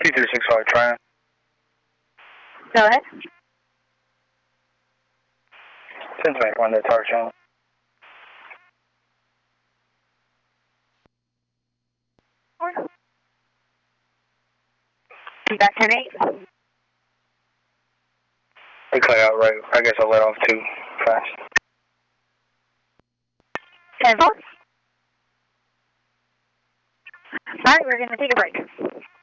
P365 trying. Go ahead. 1021 to Tower Channel. Back 10-8. They cut out right. I guess I let off too fast. 10-4. Alright, we're going to take a break.